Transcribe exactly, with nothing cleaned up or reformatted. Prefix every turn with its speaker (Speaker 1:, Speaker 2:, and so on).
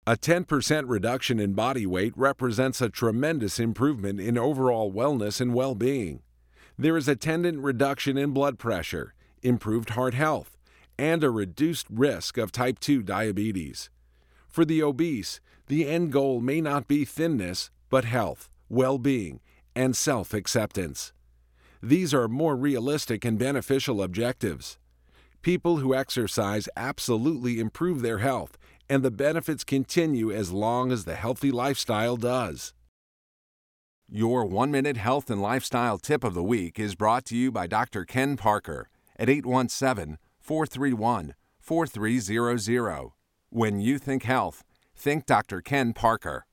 Speaker 1: A ten percent reduction in body weight represents a tremendous improvement in overall wellness and well-being. There is attendant reduction in blood pressure, improved heart health, and a reduced risk of type two diabetes. For the obese, the end goal may not be thinness, but health, well-being, and self-acceptance. These are more realistic and beneficial objectives. People who exercise absolutely improve their health, and the benefits continue as long as the healthy lifestyle does.
Speaker 2: Your one-minute health and lifestyle tip of the week is brought to you by Doctor Ken Parker at eight one seven, four three one, four three zero zero. When you think health, think Doctor Ken Parker.